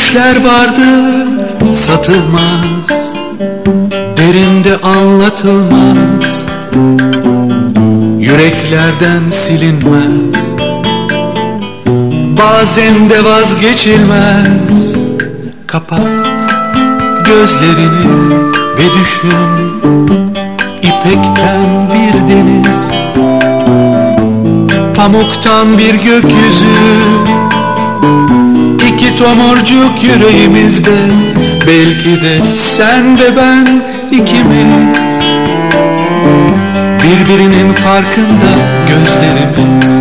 Düşler vardır satılmaz, derinde anlatılmaz, yüreklerden silinmez, bazen de vazgeçilmez. Kapat gözlerini ve düşün, İpekten bir deniz, pamuktan bir gökyüzü, İki tomurcuk yüreğimizde, belki de sen ve ben ikimiz. Birbirinin farkında gözlerimiz,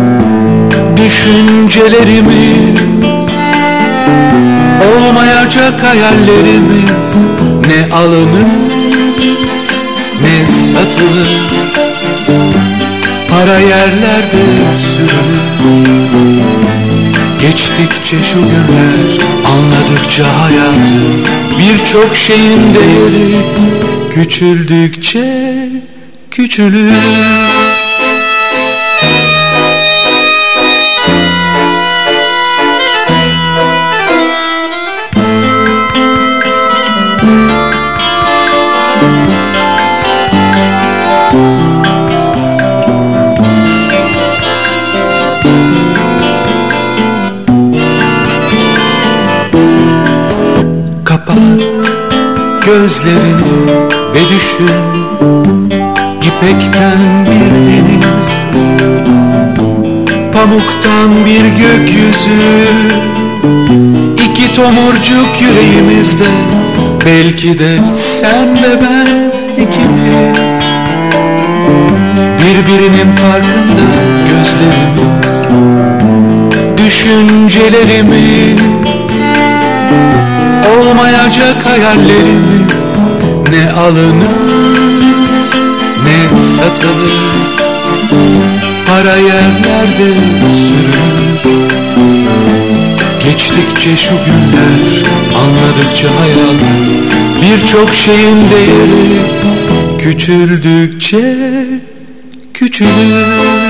düşüncelerimiz, olmayacak hayallerimiz. Ne alınır ne satılır, para yerlerde sürünür. Geçtikçe şu günler, anladıkça hayatı, birçok şeyin değeri küçüldükçe küçülür. Kapat gözlerini ve düşün, İpekten bir deniz, pamuktan bir gökyüzü, İki tomurcuk yüreğimizde, belki de sen ve ben ikimiz. Birbirinin farkında gözlerimiz, düşüncelerimiz, olmayacak hayallerimiz. Ne alınır ne satılır, para yerlerde sürünür. Geçtikçe şu günler, anladıkça hayatı, birçok şeyin değeri küçüldükçe küçülür.